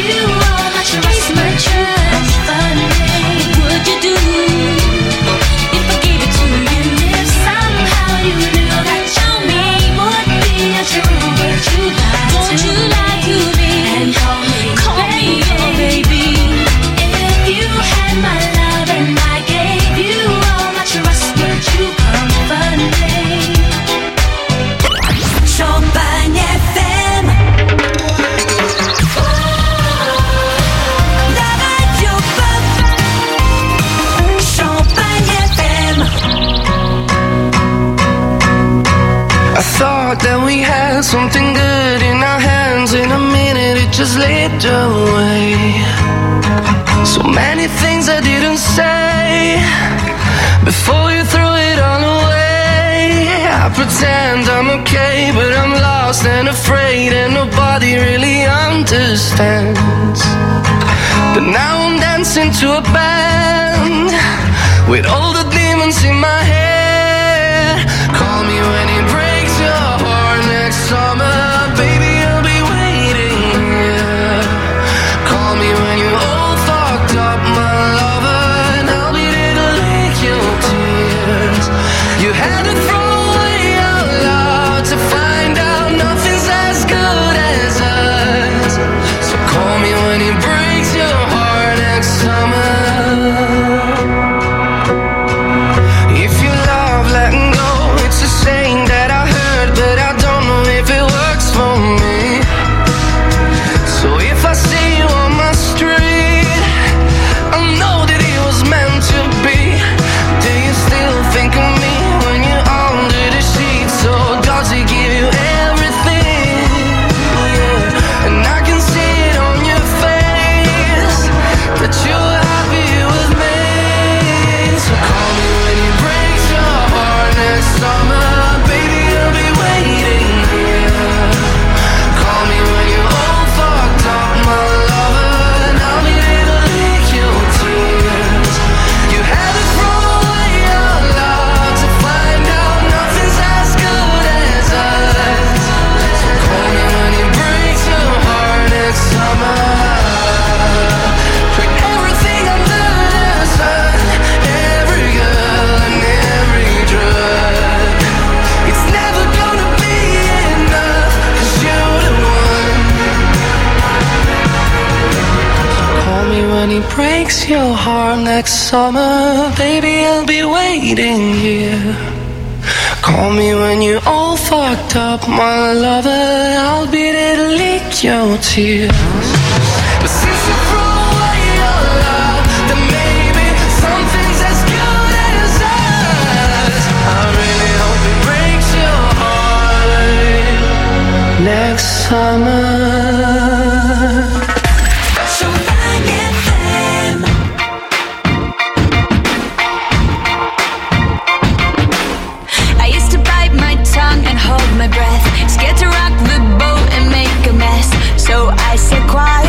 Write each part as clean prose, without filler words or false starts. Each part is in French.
you all my trust, my trust. What would you do if I gave it to you? If somehow you knew that your name would be a true, would you lie? Won't you lie to me and call me your baby? If you had my love and I gave you all my trust, would you comfort me? Champagne FM. La radio pop. Champagne FM. I thought that we had something good in our hands. In a minute it just slipped away. So many things I didn't say before you threw it all away. I pretend I'm okay, but I'm lost and afraid, and nobody really understands. But now I'm dancing to a band with all the demons in my head. Call me when it breaks your heart next summer, baby, I'll be waiting here. Call me when you're all fucked up, my lover, and I'll be there to lick your tears. You had to throw away your love to find out nothing's as good as us. So call me when it breaks your heart next summer. If you love letting go, it's a saying that I heard, but I don't know if it works for me. So if I see you on my street, I know that it was meant to be. Do you still think of me when you're under the sheets? So does he give you everything? Yeah. And I can see it on your face that you're happy with me. So call me when it breaks your heart next summer, baby, I'll be waiting here. Call me when you're all fucked up, my lover, and I'll be there to lick your tears. You had to throw away your love to find out nothing's as good as us. So call me when it breaks your heart next summer. Put everything under the sun, every girl and every drug. It's never gonna be enough, 'cause you're the one. Call me when he breaks your heart next summer, baby, I'll be waiting here. Call me when you're all fucked up, my lover, I'll be there to lick your tears. But since you threw away your love, then maybe something's as good as us. I really hope it breaks your heart next summer. Champagne FM. I used to bite my tongue and hold my breath, scared to rock the boat and make a mess. So I said quiet.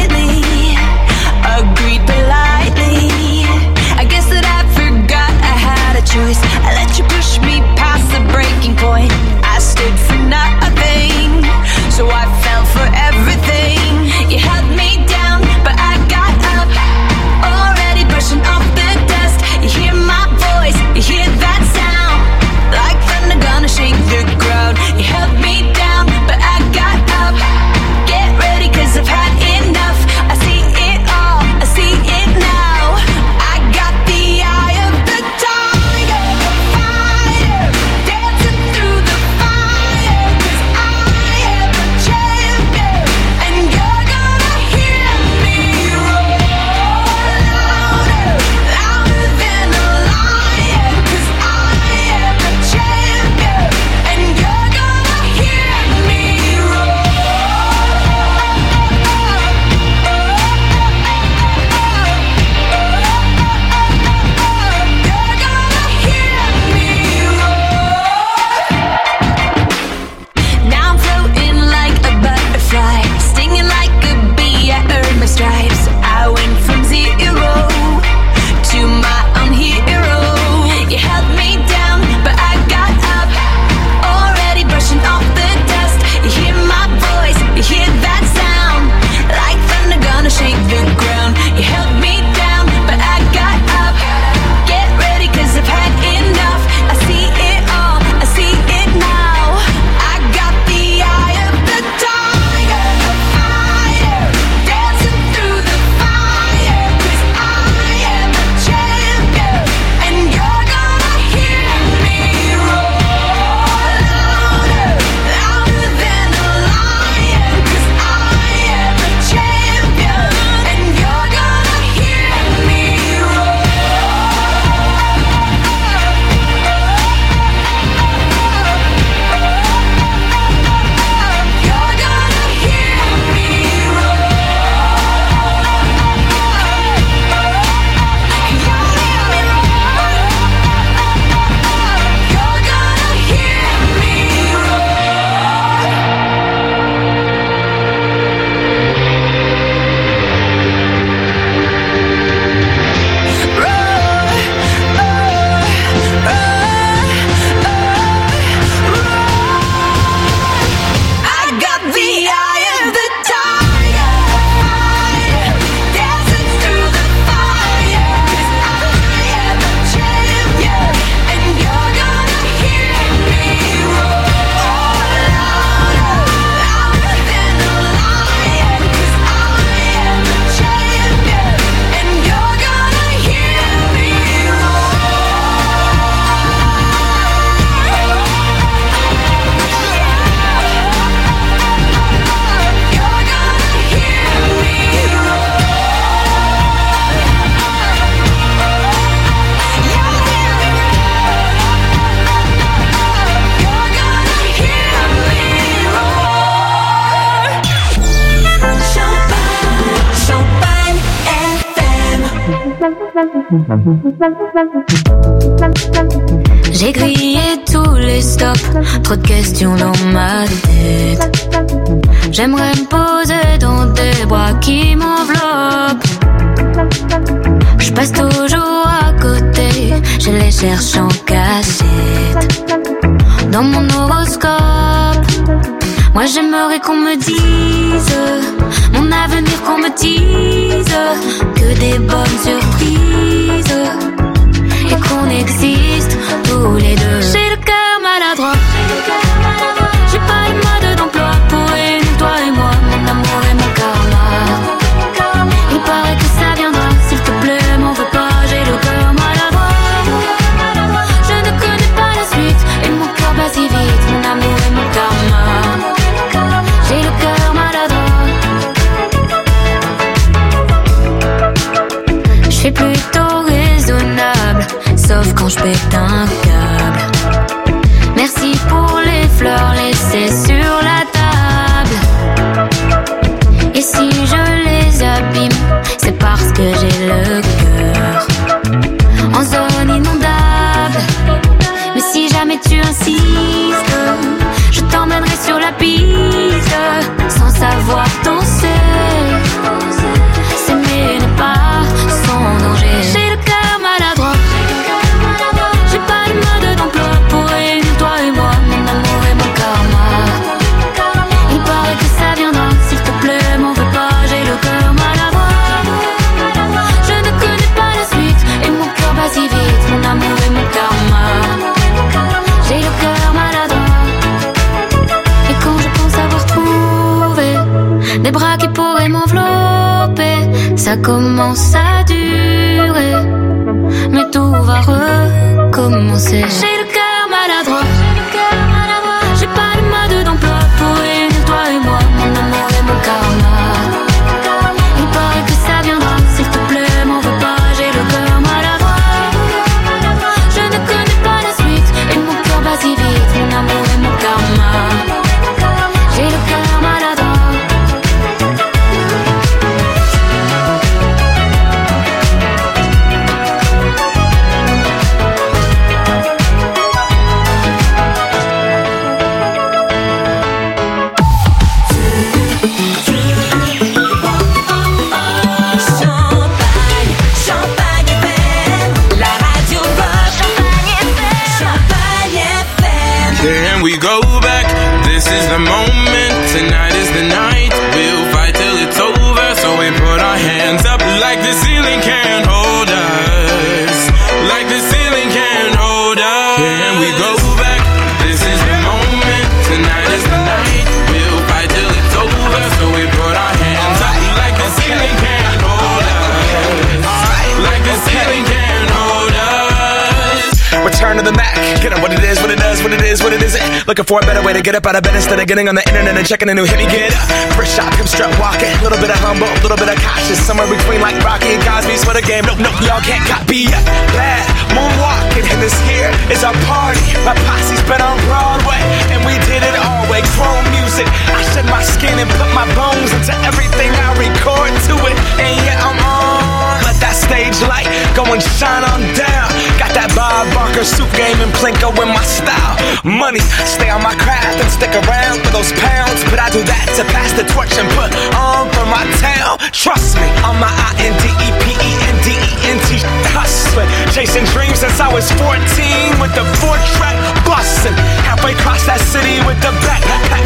J'ai grillé tous les stops, trop de questions dans ma tête. J'aimerais me poser dans des bras qui m'enveloppent. Je passe toujours à côté, je les cherche en cachette. Dans mon horoscope, moi j'aimerais qu'on me dise mon avenir, qu'on me dise que des bonnes surprises et qu'on existe tous les deux. J'ai le cœur maladroit, j'ai pas le mode d'emploi pour réunir toi et moi, mon amour et mon karma. Il paraît que ça viendra, s'il te plaît, m'en veux pas, j'ai le cœur maladroit. Je ne connais pas la suite et mon cœur bat si vite, mon amour et mon karma. J'ai le cœur maladroit. Je suis plutôt raisonnable, sauf quand je pète un câble. Merci pour les fleurs laissées sur la table. Et si je les abîme, c'est parce que j'ai le cœur en zone inondable. Mais si jamais tu insistes, je t'emmènerai sur la piste, sans savoir danser. S'aimer n'est pas sans danger. J'ai le cœur maladroit, j'ai pas le mode d'emploi pour réunir toi et moi, mon amour et mon karma. Il paraît que ça viendra, s'il te plaît, m'en veux pas, j'ai le cœur maladroit. Je ne connais pas la suite et mon cœur bat si vite, mon amour et mon karma. J'ai le cœur maladroit. Et quand je pense avoir trouvé des bras qui pourraient m'envelopper, ça commence à durer, mais tout va recommencer. J'ai le cœur maladroit, j'ai pas le mode d'emploi pour réunir toi et moi, mon amour et mon karma. Il paraît que ça viendra, s'il te plaît, m'en veux pas, j'ai le cœur maladroit. Je ne connais pas la suite et mon cœur bat si vite, mon amour et mon karma. J'ai le cœur maladroit. Can we go back? This is the moment. Tonight is the night. We'll fight till it's over. So we put our hands up like the ceiling can't hold us. Like the ceiling can't hold us. Can we go back? This is the moment. Tonight is the night. We'll fight till it's over. So we put our hands up like the ceiling can't hold us. Like the ceiling can't hold us. Return to the Mac. Get up what it is, what it does, what it is, what it isn't. Looking for a better way to get up out of bed instead of getting on the internet and checking a new hit. Me get up, first shot, hip strut walking. A little bit of humble, a little bit of cautious. Somewhere between like Rocky and Cosby's for the game. Nope, nope, y'all can't copy yet. Bad moonwalking, and this here is our party. My posse's been on Broadway, and we did it all way. Chrome music, I shed my skin and put my bones into everything I record to it. And yeah, I'm on. Let that stage light go and shine on down. Got that Bob Barker suit game and Plinko in my style. Money, stay on my craft and stick around for those pounds. But I do that to pass the torch and put on for my town. Trust me, on my INDEPENDENT hustling. Chasing dreams since I was 14 with the 4-track bustin'. Halfway across that city with the back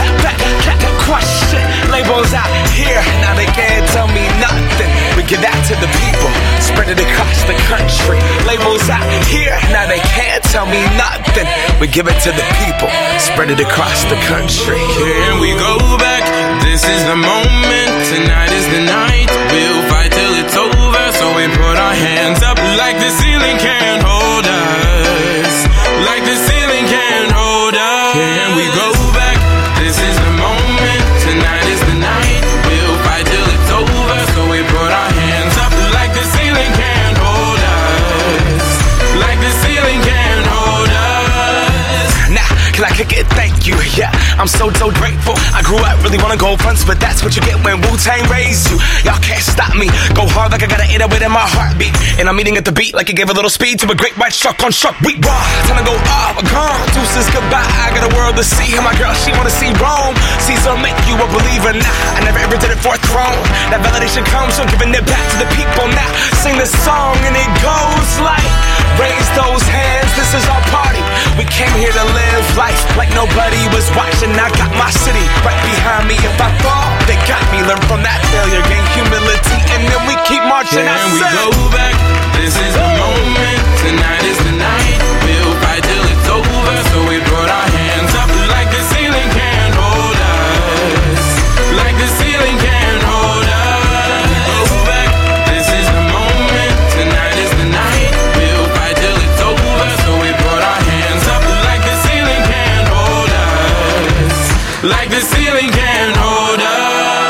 question. Labels out here, now they can't tell me nothing. We give that to the people, spread it across the country. Labels out here, now they can't tell me nothing. We give it to the people, spread it across the country. Can we go back? This is the moment. Tonight is the night. We'll fight till it's over. So we put our hands up like the ceiling can't hold us. Like the ceiling can't hold us. Can we go back? This is the moment. Tonight is the night. We'll fight till it's over. So we put our hands up like the ceiling can't hold us. Like the ceiling can't hold us. Now, can I kick it? Thank you, yeah. I'm so grateful. I grew up really wanna go fronts, but that's what you get when Wu-Tang raised you. Y'all can't stop me. Go hard like I gotta eat it within my heartbeat. And I'm eating at the beat like it gave a little speed to a great white shark on shark week. Raw, time to go up, gone. Deuces goodbye. I got a world to see. And my girl, she wanna see Rome. Caesar make you a believer. Nah, I never ever did it for a throne. That validation comes from giving it back to the people. Now sing this song and it goes like, raise those hands, this is our party. We came here to live life like nobody was watching. I got my city right behind me. If I fall, they got me. Learn from that failure, gain humility, and then we keep marching. Can we go back? This is the moment. Tonight is the night. We'll fight till it's over. So we put our hands up like the ceiling can't hold us. Like the ceiling can't hold us. Go back. This is the moment. Tonight is the night. We'll fight till it's over. So we put our hands up like the ceiling can't hold us. Like the ceiling can't hold us.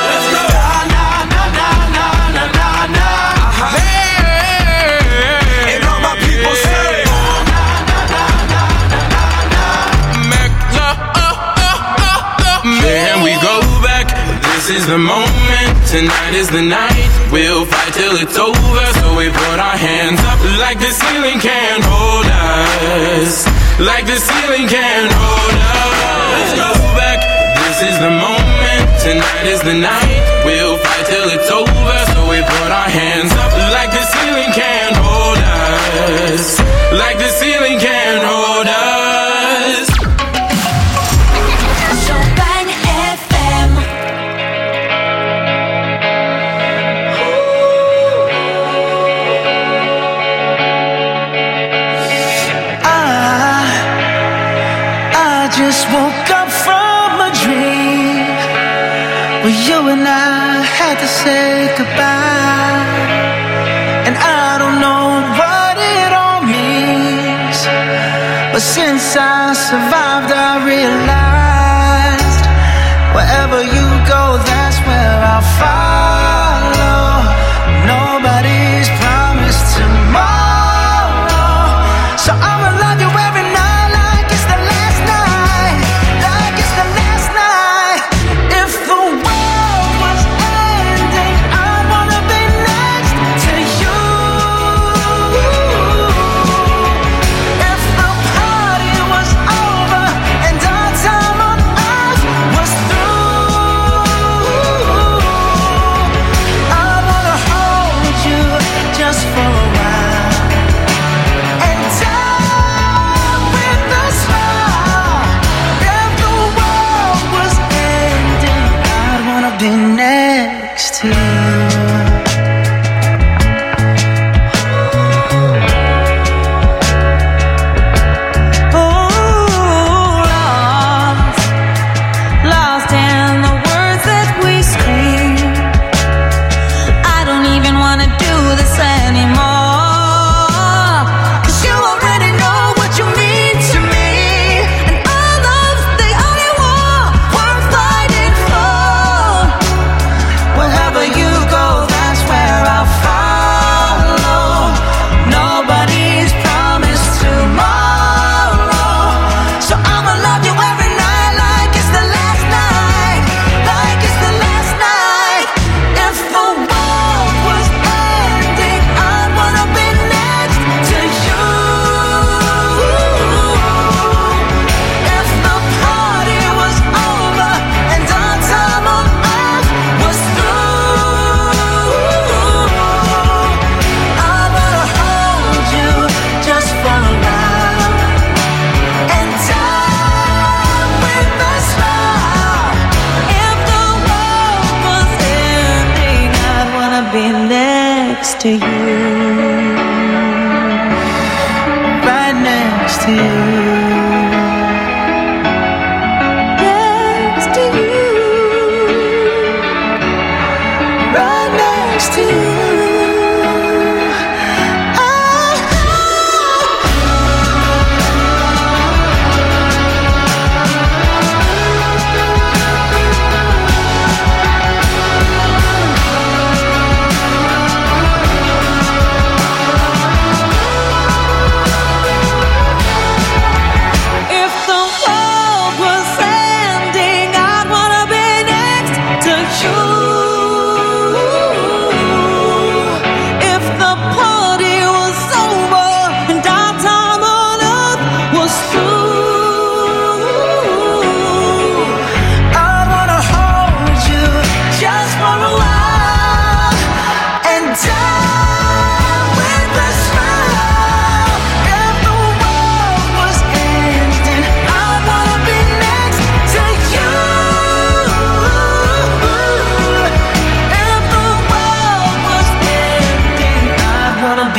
This is the moment, tonight is the night. We'll fight till it's over. So we put our hands up like the ceiling can't hold us. Like the ceiling can't hold us. Let's go back. This is the moment, tonight is the night. We'll fight till it's over. So we put our hands up like the ceiling can't hold us. Like the ceiling can't hold us. Just woke up from a dream where you and I had to say goodbye. And I don't know what it all means, but since I survived I realized wherever you go, that's where I'll follow. Nobody's promised tomorrow, so I'ma love you every night. to you, right next to you. If the world was ending,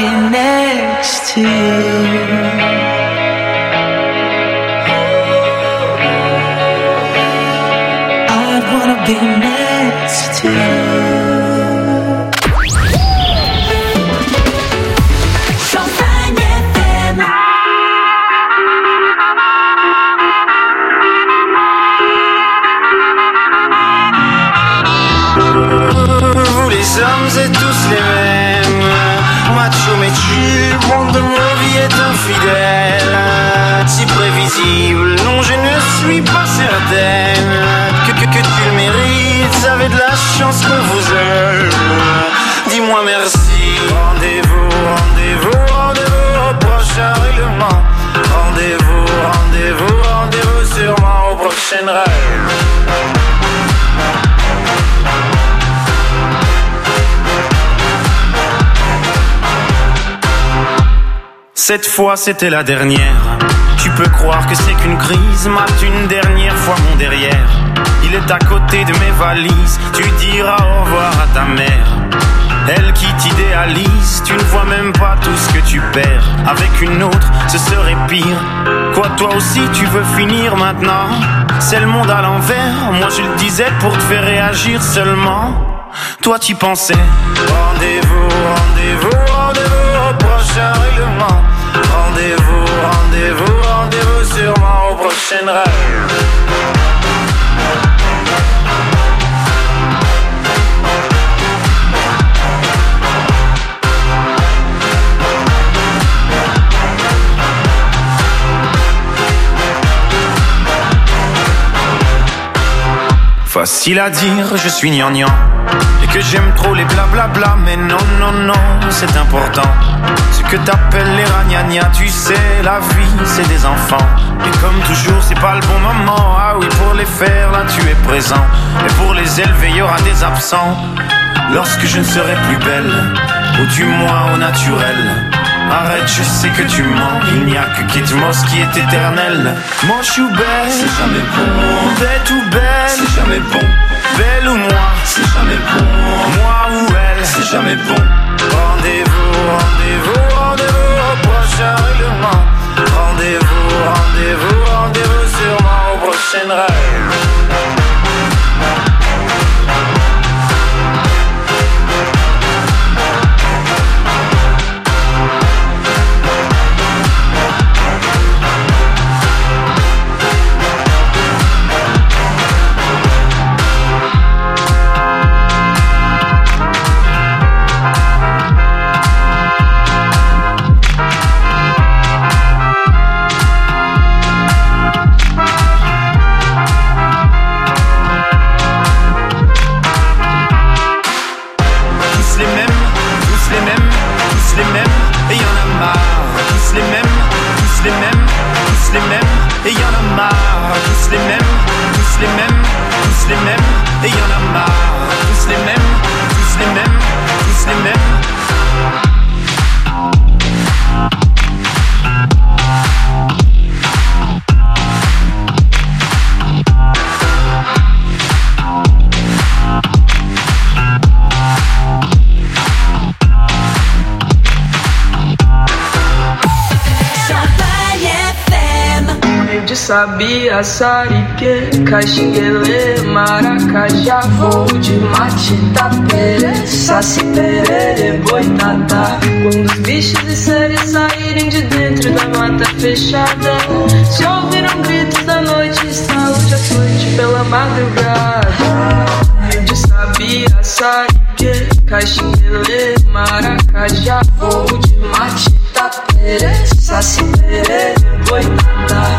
be next to you. I'd wanna be next to you. Les hommes c'est tous les mêmes, macho mais tu, monde de ma vie est infidèle. Si prévisible, non je ne suis pas certaine que tu le mérites, avez de la chance qu'on vous aime. Dis-moi merci. Rendez-vous, rendez-vous, rendez-vous au prochain règlement. Rendez-vous, rendez-vous, rendez-vous sûrement au prochain rêve. Cette fois c'était la dernière. Tu peux croire que c'est qu'une crise. Mate une dernière fois mon derrière. Il est à côté de mes valises. Tu diras au revoir à ta mère. Elle qui t'idéalise. Tu ne vois même pas tout ce que tu perds. Avec une autre ce serait pire. Quoi toi aussi tu veux finir maintenant? C'est le monde à l'envers. Moi je le disais pour te faire réagir seulement. Toi t'y pensais. Rendez-vous, rendez-vous, rendez-vous au prochain règlement. Rendez-vous, rendez-vous, rendez-vous sûrement au prochain rêve. Facile à dire, je suis gnangnan et que j'aime trop les blablabla. Mais non, non, non, c'est important. Ce que t'appelles les ragnagnas, tu sais, la vie, c'est des enfants. Et comme toujours, c'est pas le bon moment. Ah oui, pour les faire, là, tu es présent. Et pour les élever, il y aura des absents. Lorsque je ne serai plus belle, ou du moins au naturel. Arrête, je sais que tu mens. Il n'y a que Kate Moss qui est éternel. Moche ou belle, c'est jamais bon. Bête ou belle, c'est jamais bon. Belle ou moi, c'est jamais bon. Moi ou elle, c'est jamais bon. Rendez-vous, rendez-vous, rendez-vous au prochain règlement. Rendez-vous, rendez-vous, rendez-vous sûrement au prochain rêve. Sabia, sarique, caxinguele, maracajá, voo de mate, tapere, saci, perere, boitatá. Quando os bichos e seres saírem de dentro da mata fechada, se ouviram gritos da noite, estalo de açoite pela madrugada. De sabia, sarique, caxinguele, maracajá, voo de mate, tapere, saci, perere, boitatá.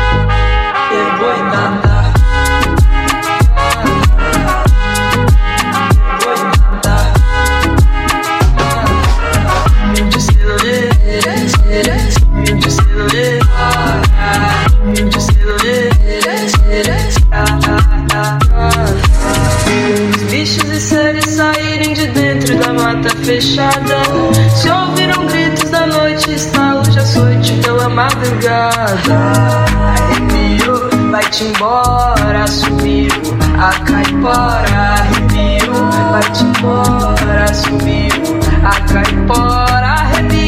Os bichos e seres saírem de dentro da mata fechada, se ouviram gritos da noite, estalo de açoite pela madrugada. Arrepio, vai-te embora, sumiu a caipora. Arrepio, vai-te embora, sumiu a caipora. Arrepio.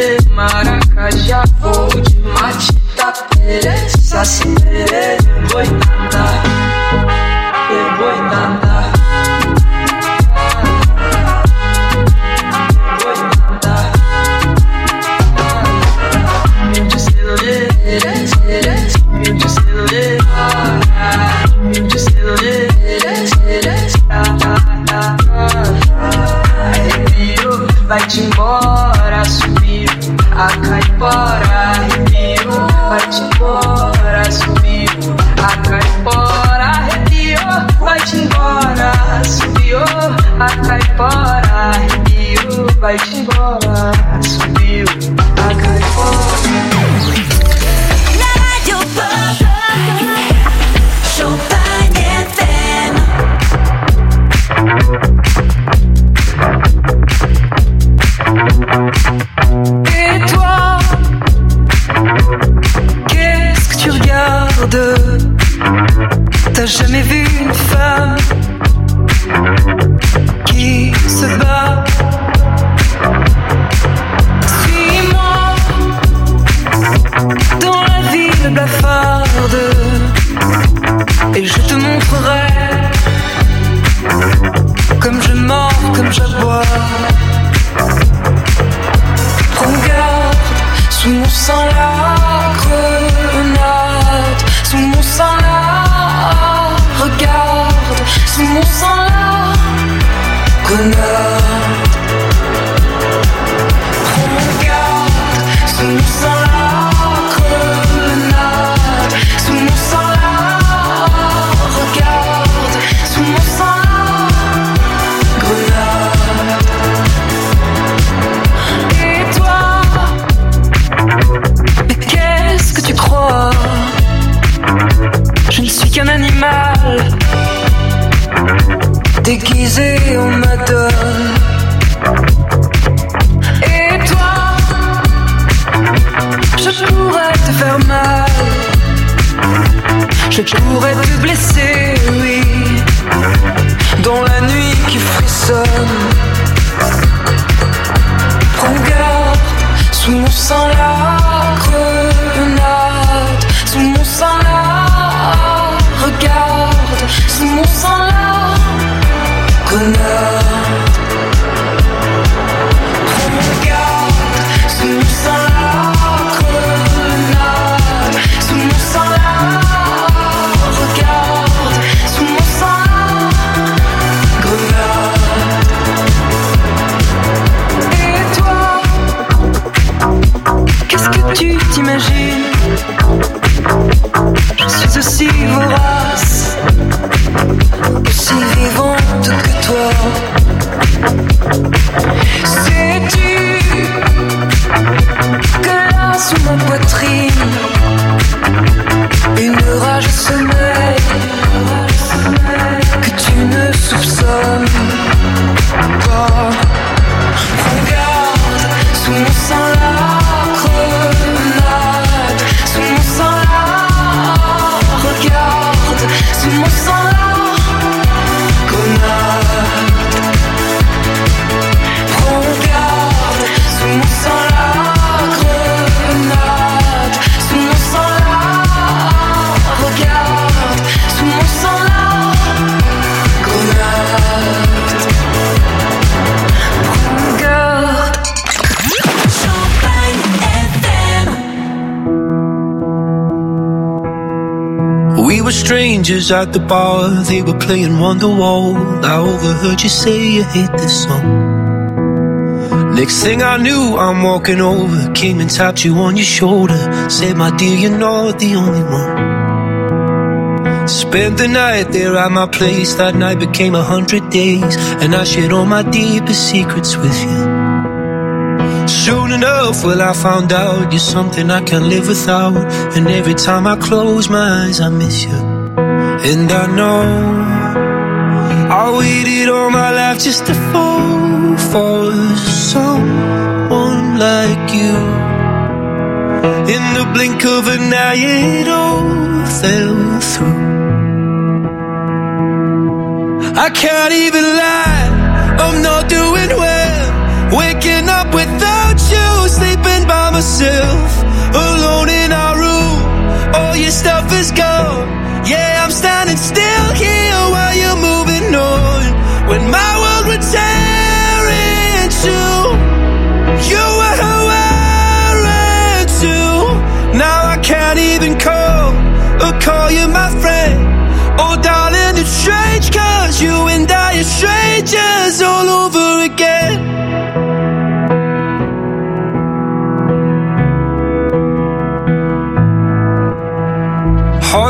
lê, Maracajá, vou de Matita Pérez, Saci Pererê, boitada, boitada. Vai-te embora, subiu a caipora, arrepiou. Vai-te embora, subiu a caipora, arrepiou. Vai-te embora, subiu a caipora, arrepiou. Vai-te embora, subiu a caipora. Na Rádio Pop, Chopin FM. Et toi, qu'est-ce que tu regardes? T'as jamais vu une femme qui se bat? Suis-moi dans la ville blafarde et je te montrerai comme je mords, comme j'aboie. Regarde, sous mon sang la grenade, sous mon sang la, regarde, sous mon sang la grenade. Regarde, sous mon sang la grenade, sous mon sang la, regarde, sous mon sang la grenade. Qu'est-ce que tu crois? Je ne suis qu'un animal déguisé en madone. Et toi, je pourrais te faire mal, je pourrais te blesser, oui, dans la nuit qui frissonne. Regarde, sous mon sang la grenade, sous mon sang la, regarde, sous mon sang la grenade. Regarde, sous mon sang la grenade, sous mon sang la, regarde, sous mon sang la grenade. Et toi, qu'est-ce que tu t'imagines? Je suis aussi vorace, aussi vivante que toi. Sais-tu que là sous ma poitrine, une rage sommeille que tu ne soupçonnes pas. Regarde, sous mon sang la grenade, sous mon sang la, regarde, sous mon sang la grenade. Regarde, sous mon sang la grenade, sous mon sang la, regarde, sous mon sang la grenade. Regarde. We were strangers at the bar, they were playing Wonderwall. I overheard you say you hate this song. Next thing I knew, I'm walking over, came and tapped you on your shoulder, said, my dear, you're not the only one. Spent the night there at my place, that night became 100 days, and I shared all my deepest secrets with you. Soon enough, well, I found out you're something I can't live without, and every time I close my eyes, I miss you. And I know I waited all my life just to fall for someone like you. In the blink of an eye, it all fell through. I can't even lie, I'm not doing well. Waking up without you, sleeping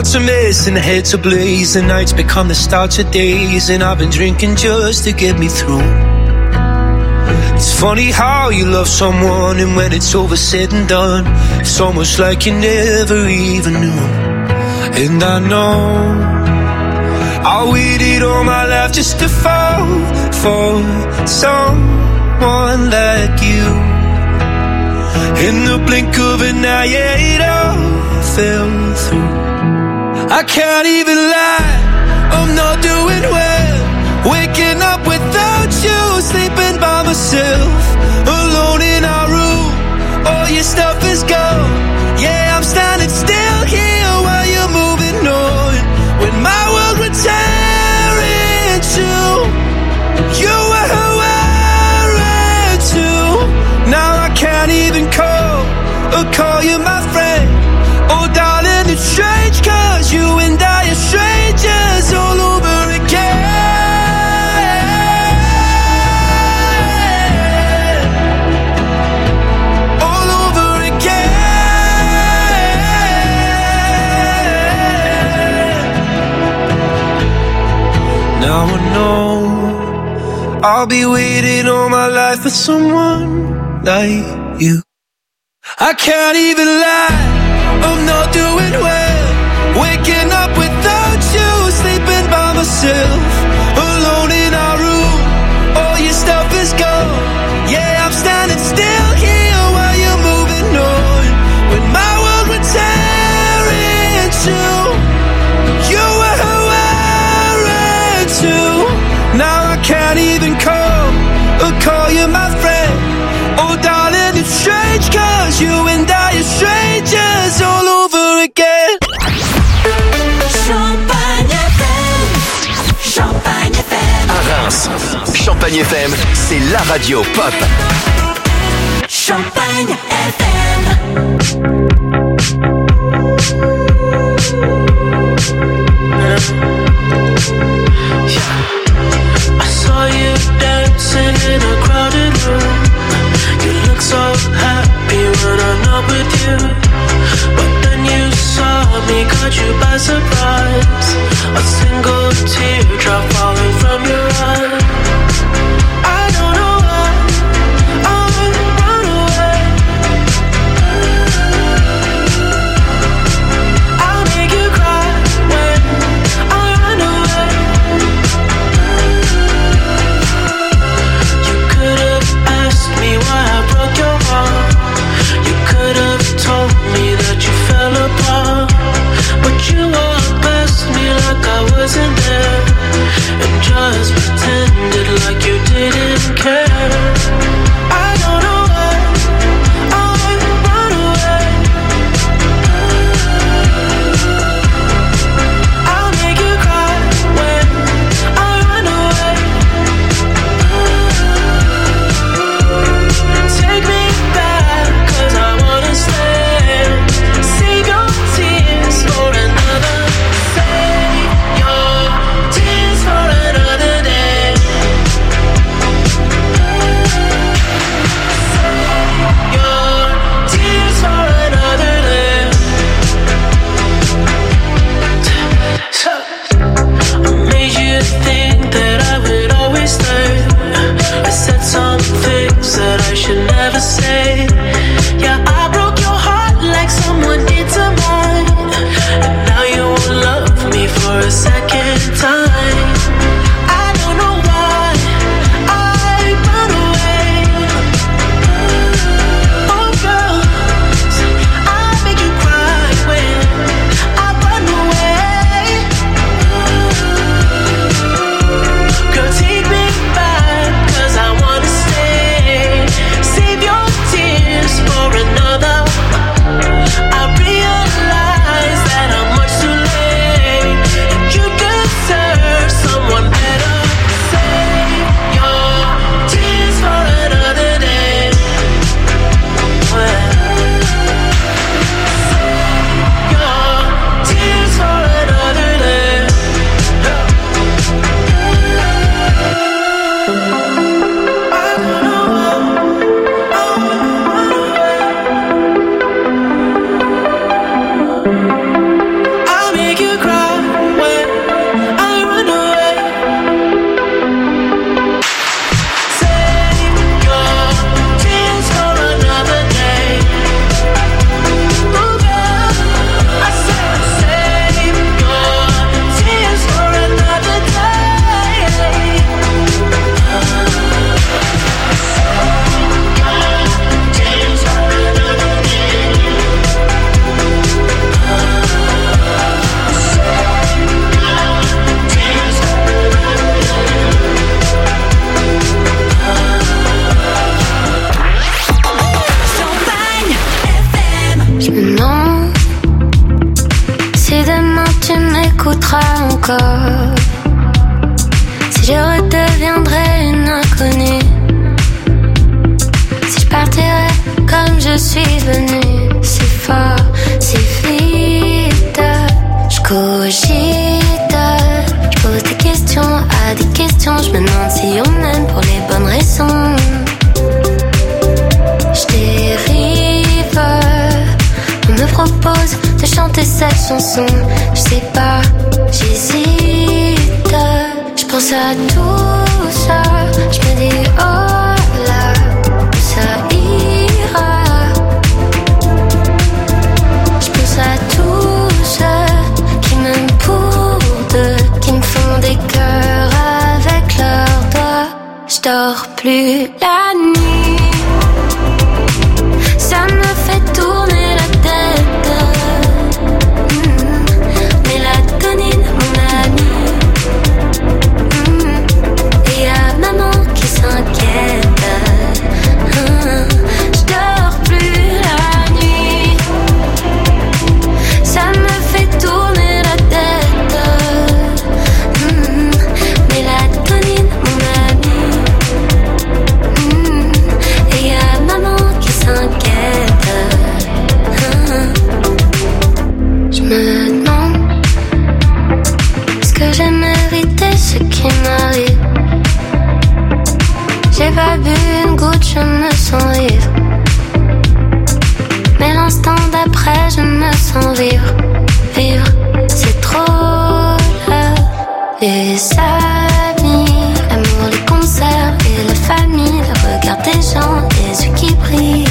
hearts a mess and the heads ablaze. The nights become the start of days, and I've been drinking just to get me through. It's funny how you love someone, and when it's over said and done, it's almost like you never even knew. And I know I waited all my life just to fall for someone like you. In the blink of an eye, yeah, it all fell through. I can't even lie, I'm not doing well. Waking up without you, sleeping by myself, alone in our room, all your stuff is gone. Yeah, I'm standing still here while you're moving on. When my world would tear into, you were wearing too. Now I can't even call you my friend. Oh darling, it's strange, cause you and I are strangers all over again. Now I know I'll be waiting all my life for someone like you. I can't even lie, I'm not doing well. Waking up without you, sleeping by myself, alone in our room, all your stuff is gone. Yeah, I'm standing still here while you're moving on. When my world would tear into, you were now I can't even call you my friend. Oh darling, it's strange, cause you and I are strangers all over again. Champagne FM, Champagne FM. À Reims, Champagne FM, c'est la radio pop. Champagne FM. I saw you dancing in a crowded room. You look so happy when I'm not with you. But then you saw me, caught you by surprise. A single teardrop falling from your eye. I don't know why I run away. I'll make you cry when I run away. You could have asked me why I broke your heart. You could have told encore. Si je redeviendrais une inconnue, si je partirais comme je suis venue, si fort, si vite, je cogite, je pose des questions à des questions, je me demande si on m'aime pour les bonnes raisons. Je dérive, on me propose de chanter cette chanson, je sais pas, j'hésite, je pense à tout ça, je me dis oh là, ça ira. Je pense à tous ceux qui m'aiment pour deux, qui me font des cœurs avec leurs doigts. Je dors plus la nuit, ça me fait tourner la tête. Mélatonine, mon ami. Et y'a maman qui s'inquiète. Je dors plus la nuit, ça me fait tourner la tête. Mélatonine, mon ami. Et y'a maman qui s'inquiète. Je me demande, est-ce que j'ai mérité ce qui m'arrive? J'ai pas bu une goutte, je me sens ivre. Mais l'instant d'après, je me sens vivre. Vivre, c'est trop là. Les amis, l'amour, les concerts et la famille, le regard des gens, les yeux qui brillent.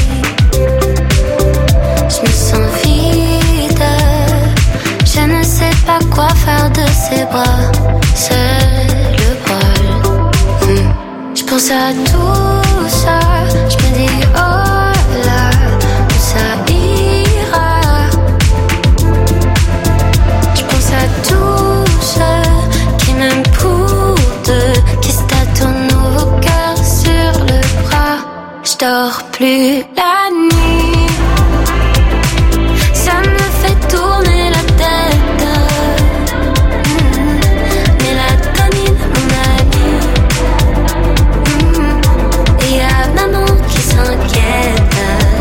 Je me sens vide, je ne sais pas quoi faire de ces bras. C'est le bol. Je pense à tout ça, je me dis oh là, ça ira. Je pense à tous ceux qui m'aiment pour deux, qui se tatouent nos cœurs sur le bras. Je dors plus la nuit, ça me fait tourner la tête. Mélatonine, mon ami. Et y'a maman qui s'inquiète.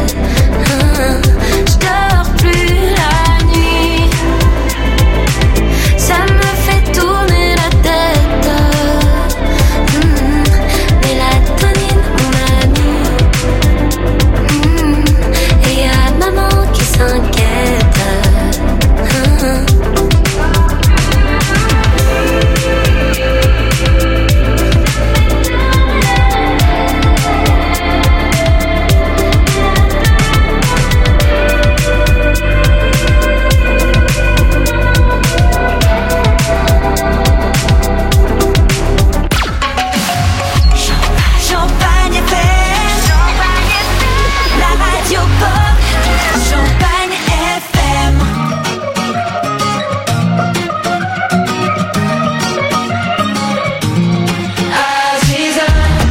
Je dors plus la nuit, ça me fait tourner la tête. Mélatonine, mon ami. Et y'a maman qui s'inquiète. Champagne FM, la radio pop. Champagne FM. Aziza,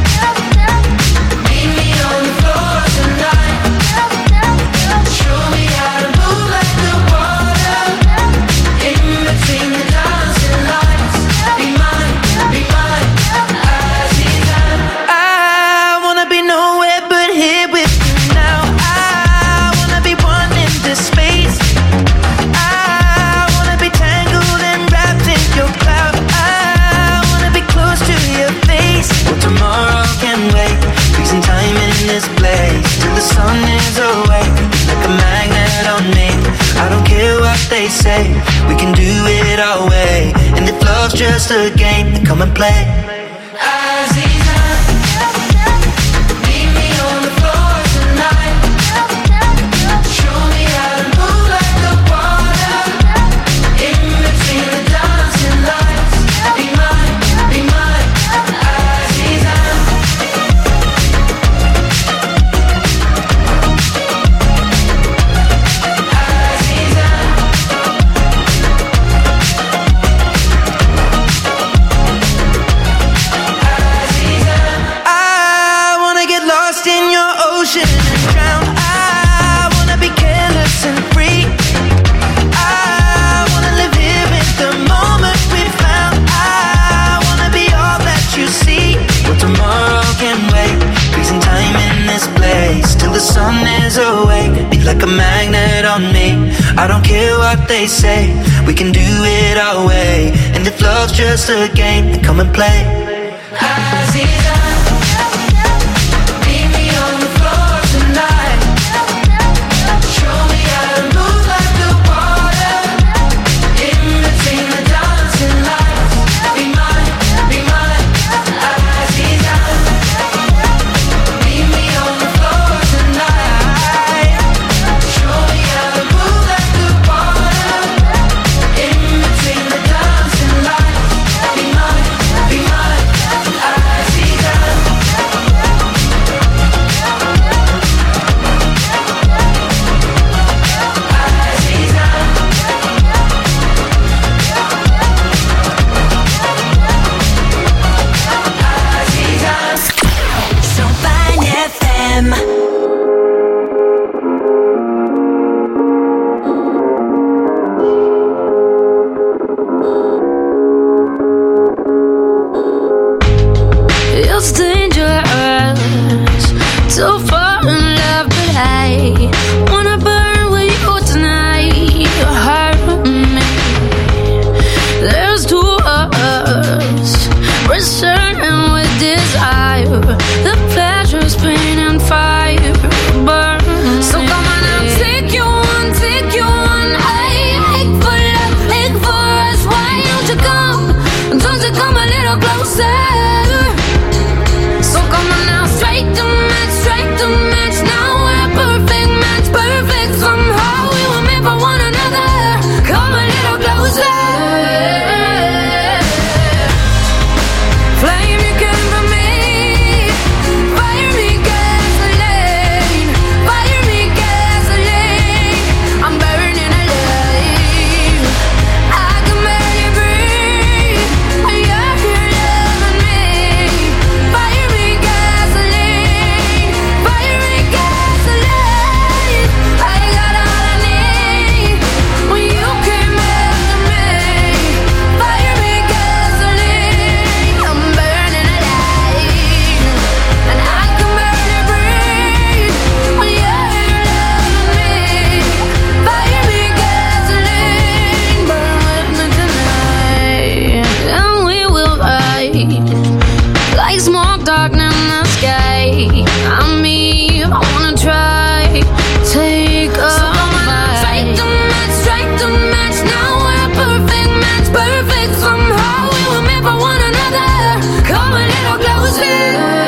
meet me on the floor tonight. Show me how to move like the water. In between the dancing lights. Be mine, Aziza. I wanna be nowhere but here with you now. I wanna be one in this space. I wanna be tangled and wrapped in your cloud. I wanna be close to your face. Well, tomorrow can wait. Freezing time in this place till the sun is away. Like a magnet on me. I don't care what they say. We can do it our way. And if love's just a game, then come and play. Aziza, meet me on the floor tonight. Show me how to move like the water. In between the dancing lights. Be mine, Aziza. Aziza. heat like a magnet on me. I don't care what they say, we can do it our way. And if love's just a game, then come and play. Aziza, meet me on the floor tonight. Show me how to move like the water in between the dancing lights. Be mine, Aziza. Meet me on the floor tonight. Show me how to move like the water in between the dancing lights. Be mine, Aziza. Champagne FM. It's dangerous to fall in love, but I wanna burn with you tonight. You hurt me. There's two of us, returning with desire. The pleasure's pain and fire burn. So come on, I'll take you on, take you on. Ache for love, ache for us. Why don't you come? Don't you come a little closer? So come on now, straight to match. Now we're perfect match, perfect. Somehow we were meant for one another. Come a little closer. Flame you came for me. Fire me gasoline. Fire me gasoline. I'm burning alive. I can barely breathe when you're here loving me. Fire me gasoline. Fire me gasoline. I got all I need when you came after me. Fire me gasoline. I'm burning alive, and I can barely breathe when you're here loving me. Fire me gasoline. Burn with me tonight, and we will ride like smoke dark in the sky. I mean, I wanna try, take a strike to match. Now we're perfect match, perfect. Somehow we were meant for one another. Come a little closer.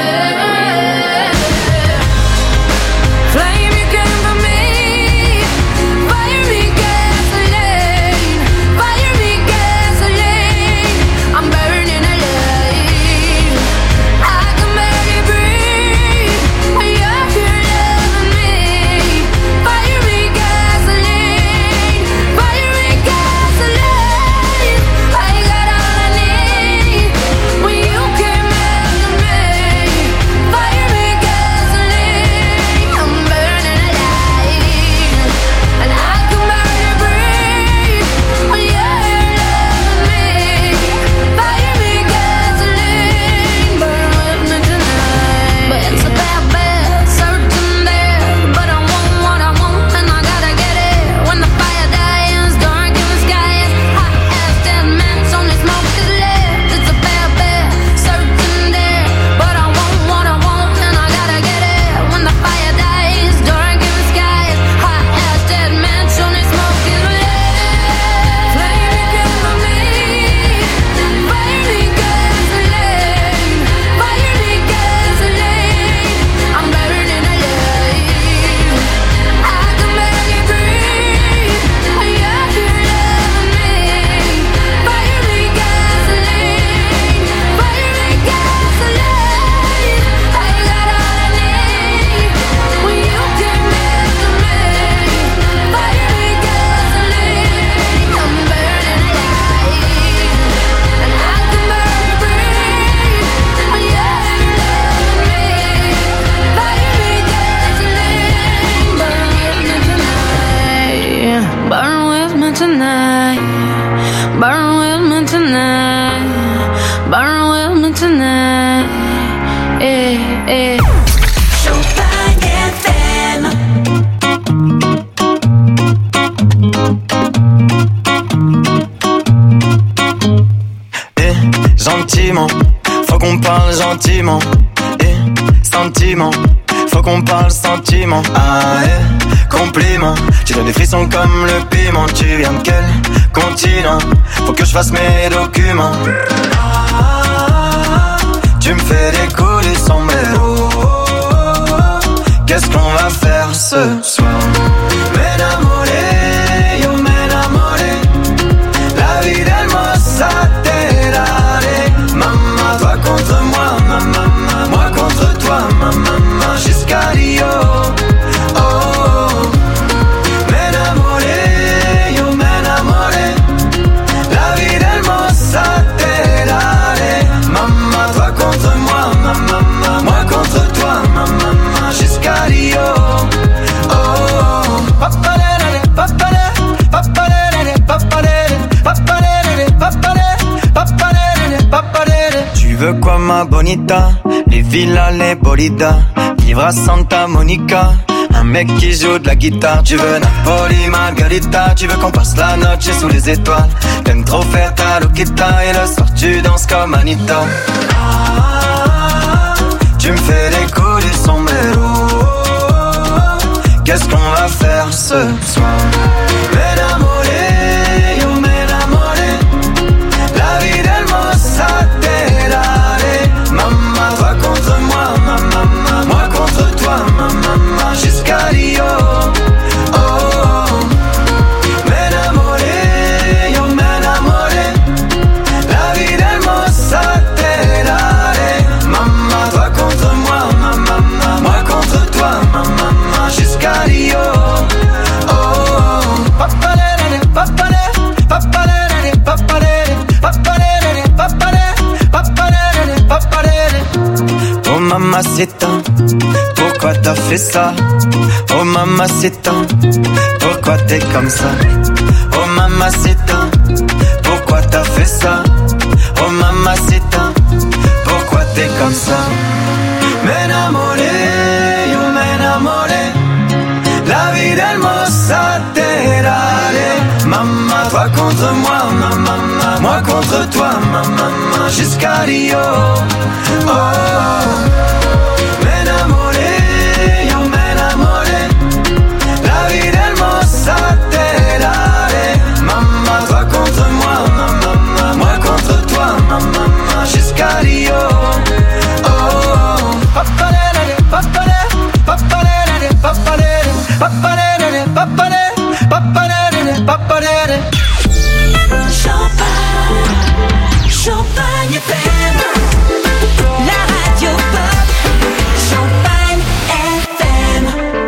Flame you came for me. Fire me gasoline. Fire me gasoline. I'm burning alive. I can barely breathe when you're here loving me. Fire me gasoline. Fire me gasoline. I got all I need when you came after me. Fire me gasoline. I'm burning alive, and I can barely breathe when you're here loving me. Fire me gasoline. Burn with me tonight. But it's a bad, certain there. But I want what I want, and I gotta get it. When the fire dies, dark in the sky is hot as dead man's only smoke is left. It's a bad, certain there. But I want what I want, and I gotta get it. When the fire dies, dark in the sky is hot as dead man's only smoke is left. Flame you came for me. Fire me gasoline. Fire me gasoline. I'm burning alive. I can barely breathe when you're here loving me. Fire me gasoline. Fire me gasoline. I got all I need when you came after me. Fire me gasoline. I'm burning alive, and I can barely breathe when you're here loving me. Fire me gasoline. Burn with me tonight. Burn with me tonight. Burn with me tonight. Yeah, yeah. Champagne FM. on parle sentiment. Ah, compliment. Tu donnes des frissons comme le piment. Tu viens de quel continent? Faut que je fasse mes documents. Tu me fais décoller sans mélo. Qu'est-ce qu'on va faire ce soir? M'enamoré, yo m'enamoré. La vie d'hermosa te daré. Maman, toi contre moi, maman, moi contre toi, maman, jusqu'à Rio. Oh, m'enamoré, yo m'enamoré. La vie d'hermosa te daré. Maman, toi contre moi, maman, moi contre toi, maman, jusqu'à Rio. Oh, papalere, papalere, papalere, papalere, papalere, papalere, papalere, papalere. Tu veux quoi ma bonita? Les villas, les bolidas, vivre à Santa Monica. Un mec qui joue de la guitare. Tu veux Napoli, Margarita. Tu veux qu'on passe la noche sous les étoiles. T'aimes trop faire ta loquita. Et le soir tu danses comme Anita. Tu me fais décoller son mélo. Qu'est-ce qu'on va faire ce soir? M'enamoré, yo m'enamoré. La vie d'hermosa te daré. Maman, toi contre moi, maman, moi contre toi, maman, jusqu'à Rio. Oh, m'enamoré, yo m'enamoré. La vie d'hermosa te daré. Maman, toi contre moi, maman, moi contre toi, maman, jusqu'à Rio. Oh, papalere, papalere, papalere, papalere, papalere, papalere, papalere, papalere. Oh mamacita, pourquoi t'as fait ça? Oh mamacita, pourquoi t'es comme ça? Oh mamacita, pourquoi t'as fait ça? Oh mamacita, pourquoi t'es comme ça? M'enamoré, yo m'enamoré. La vie d'hermosa te daré. Maman, toi contre moi, maman, moi contre toi, maman, jusqu'à Rio. Oh, m'enamoré, yo m'enamoré. La vie d'hermosa te daré. Maman, toi contre moi, maman, moi contre toi, maman, jusqu'à Rio. Oh, papalere, papalere, papalere, papalere, papalere, papalere, papalere, papalere. Champagne, Champagne FM, la radio pop, Champagne FM.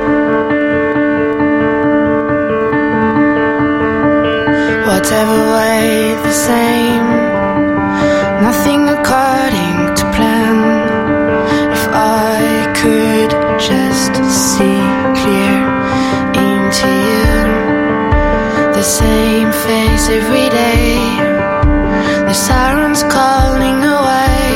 Whatever way the same, nothing according to plan. If I could just see clear into you, the same face every day, the sirens calling away.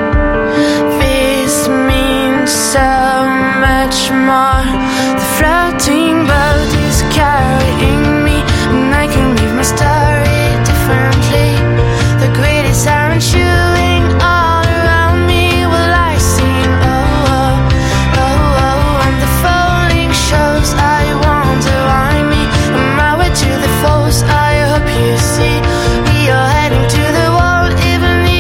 This means so much more. The floating boat is carrying me, and I can leave my story differently. The greedy siren chewing all around me. Will I sing? Oh, oh, oh, oh. And the falling shows, I wonder why me. On my way to the falls, I hope you see. We are heading to the wall, even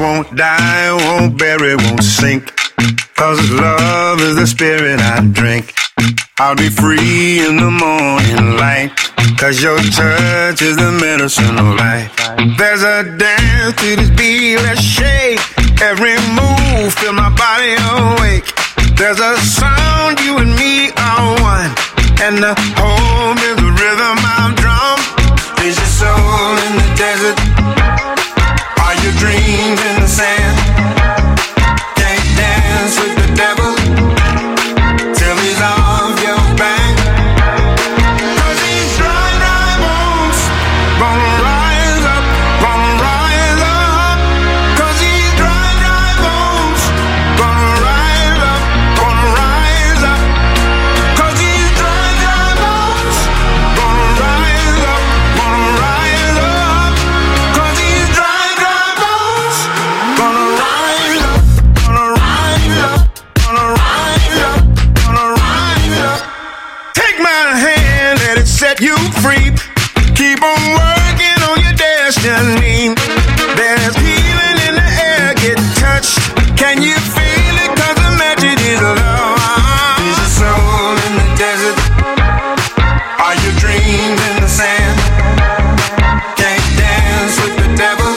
won't die, won't bury, won't sink. 'Cause love is the spirit I drink. I'll be free in the morning light. 'Cause your touch is the medicine of life. There's a dance to this beat, let's shake. Every move, feel my body awake. There's a sound, you and me are one. And the home is the rhythm I'm drum. Is your soul in the desert? Are your dreams in the sand? Can't dance with the devil till he's off your back. 'Cause these dry, dry bones gonna rise up, gonna rise up. 'Cause these dry, dry bones gonna rise up, gonna rise up. 'Cause these dry, dry bones gonna rise up, gonna rise up. 'Cause these dry, dry bones gonna rise up, gonna rise up, gonna rise up, gonna rise up. Take my hand, let it set you free. Keep on working on your destiny. There's healing in the air, get touched. Can you feel it? 'Cause the magic is love. Is your soul in the desert? Are your dreams in the sand? Can't dance with the devil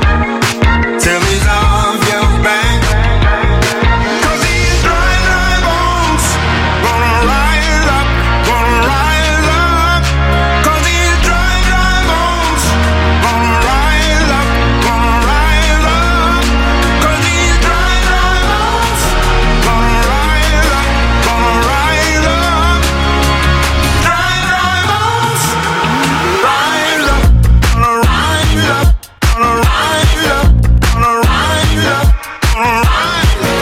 till he's off your back. 'Cause these dry, dry bones gonna rise up, gonna rise up. 'Cause these dry, dry bones gonna rise up, gonna rise up. 'Cause these dry, dry bones gonna rise up, gonna rise up. Dry, dry bones rise up, gonna rise up, gonna rise up, gonna rise up, gonna rise up.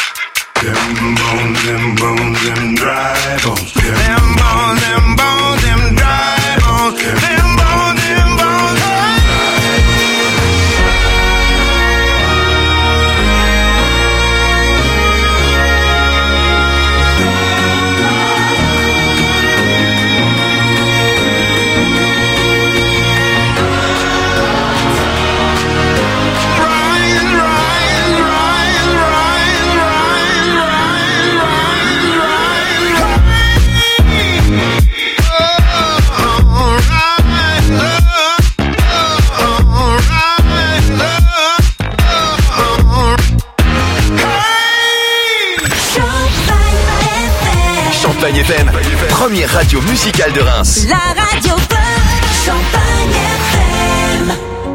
Them bones, them dry bones. Them bones, them bones, them dry bones. Them bones, them bones. Rise, rise, rise, rise, rise, rise, rise, Champagne FM, première radio musicale de Reims. La radio pop, Champagne FM.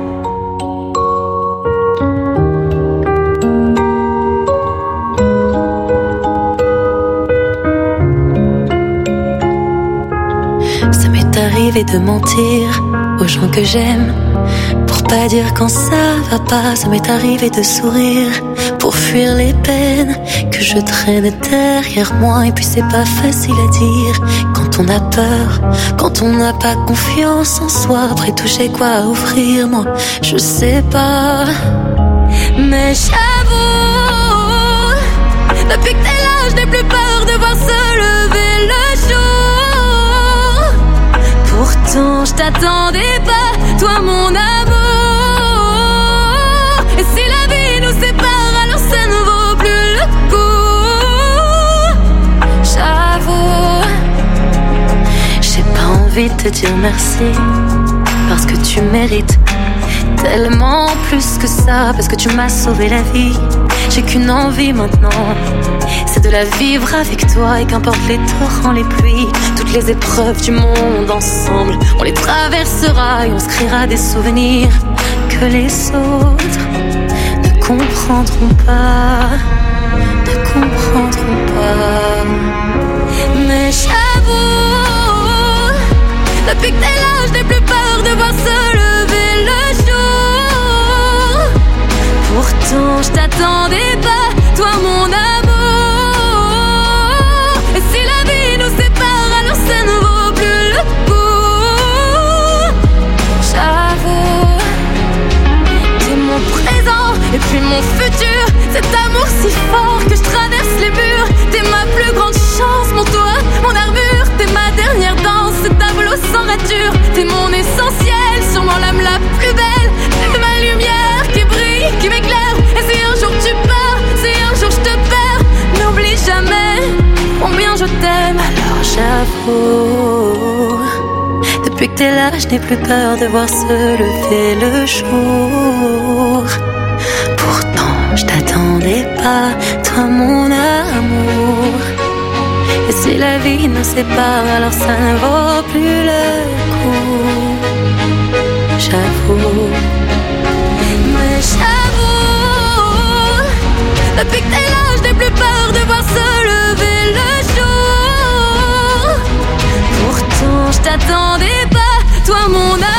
Ça m'est arrivé de mentir aux gens que j'aime pour pas dire quand ça va pas. Ça m'est arrivé de sourire pour fuir les peines que je traîne derrière moi. Et puis c'est pas facile à dire quand on a peur, quand on n'a pas confiance en soi. Après tout j'ai quoi à offrir, moi je sais pas. Mais j'avoue, depuis que t'es là je n'ai plus peur de voir se lever le jour. Pourtant je t'attendais pas, toi mon amour. Et si la vie nous sépare, alors ça ne vaut plus le coup. J'avoue, j'ai pas envie de te dire merci, parce que tu mérites tellement plus que ça, parce que tu m'as sauvé la vie. J'ai qu'une envie maintenant, c'est de la vivre avec toi. Et qu'importe les torrents, les pluies, toutes les épreuves du monde ensemble, on les traversera et on se créera des souvenirs que les autres ne comprendront pas, ne comprendront pas. Mais j'avoue, depuis que t'es là, je n'ai plus peur de voir se lever le jour. Pourtant je t'attendais pas, toi mon amour. Et si la vie nous sépare, alors ça ne vaut plus le coup. J'avoue, t'es mon présent et puis mon futur. Cet amour si fort que je traverse les murs. T'es ma plus grande chance, mon toit, mon armure. T'es ma dernière danse, ce tableau sans rature. T'es mon essentiel, sûrement l'âme la plus belle. T'es ma lumière qui brille, qui m'éclaire. t'es là, je n'ai plus peur de voir se lever le jour. Pourtant, je t'attendais pas, toi mon amour. Et si la vie nous sépare, alors ça ne vaut plus le coup. J'avoue, mais j'avoue, depuis que t'es là, je n'ai plus peur de voir se lever le jour. Pourtant, je t'attendais pas, toi mon amour.